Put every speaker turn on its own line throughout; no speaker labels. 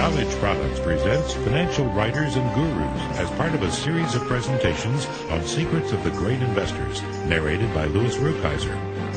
Knowledge Products presents Financial Writers and Gurus as part of a series of presentations on secrets of the great investors, narrated by Louis Rukeyser.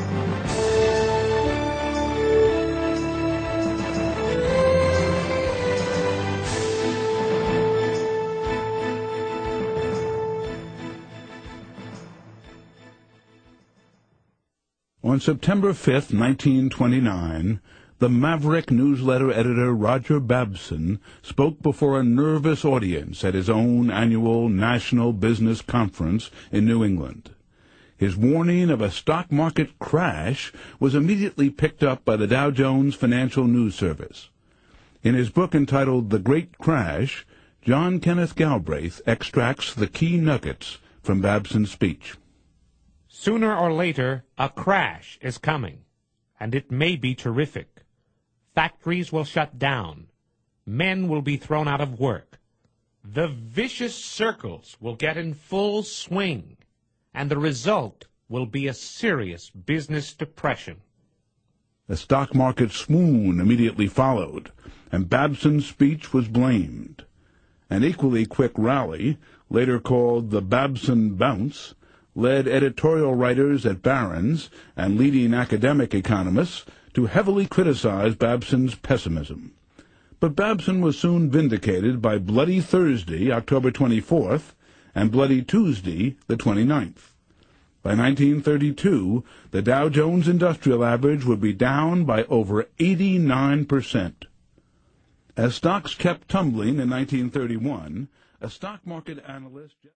On September 5th, 1929, the Maverick newsletter editor Roger Babson spoke before a nervous audience at his own annual National Business Conference in New England. His warning of a stock market crash was immediately picked up by the Dow Jones Financial News Service. In his book entitled The Great Crash, John Kenneth Galbraith extracts the key nuggets from Babson's speech.
Sooner or later, a crash is coming, and it may be terrific. Factories will shut down. Men will be thrown out of work. The vicious circles will get in full swing, and the result will be a serious business depression.
A stock market swoon immediately followed, and Babson's speech was blamed. An equally quick rally, later called the Babson Bounce, led editorial writers at Barron's and leading academic economists to heavily criticize Babson's pessimism. But Babson was soon vindicated by Bloody Thursday, October 24th, and Bloody Tuesday, the 29th. By 1932, the Dow Jones Industrial Average would be down by over 89%. As stocks kept tumbling in 1931, a stock market analyst